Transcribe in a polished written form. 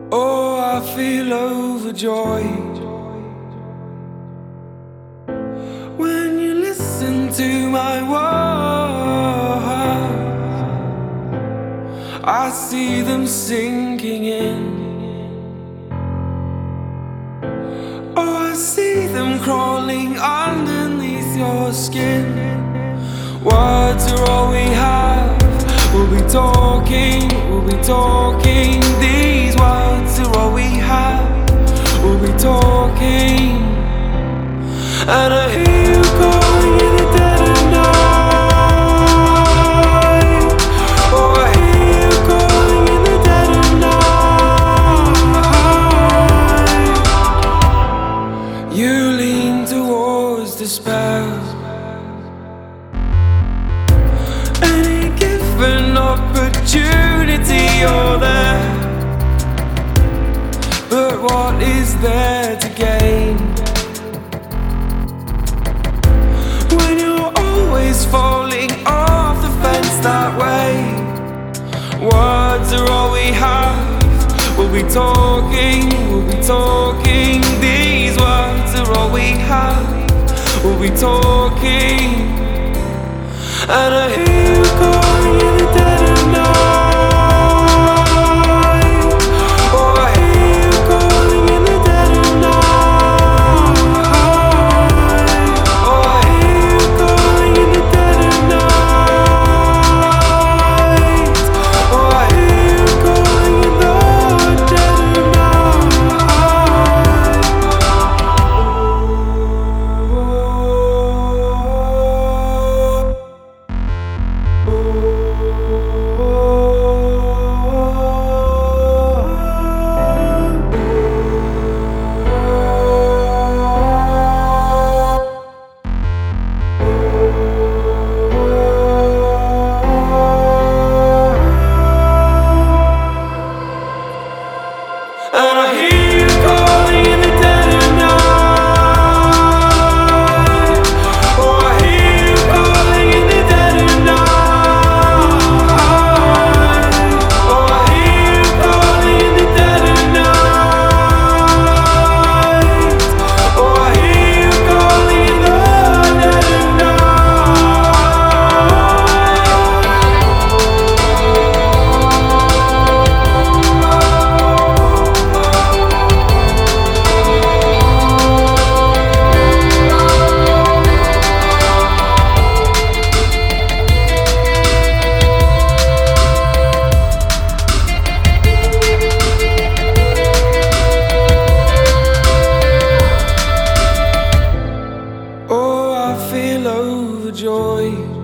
Oh, I feel overjoyed when you listen to my words. I see them sinking in. Oh, I see them crawling underneath your skin. Words are all we have. We'll be talking, these words are all we have. We'll be talking, and I hear you calling in the dead of night. Oh, I hear you calling in the dead of night. You lean towards despair. Any given opportunity, you're there. But what is there to gain when you're always falling off the fence that way? Words are all we have. We'll be talking, these words are all we have. We'll be talking, and I hear you calling in the dead of night. Oh, I hear you calling in the dead of night. Oh, I hear you calling in the dead of night. Oh, I hear you calling in the dead of and I hear you calling in the dead of night. Oh, I hear you calling in the dead of night. Oh, I hear you calling in the dead of night. Oh, I hear you calling in the dead of Oh, I feel overjoyed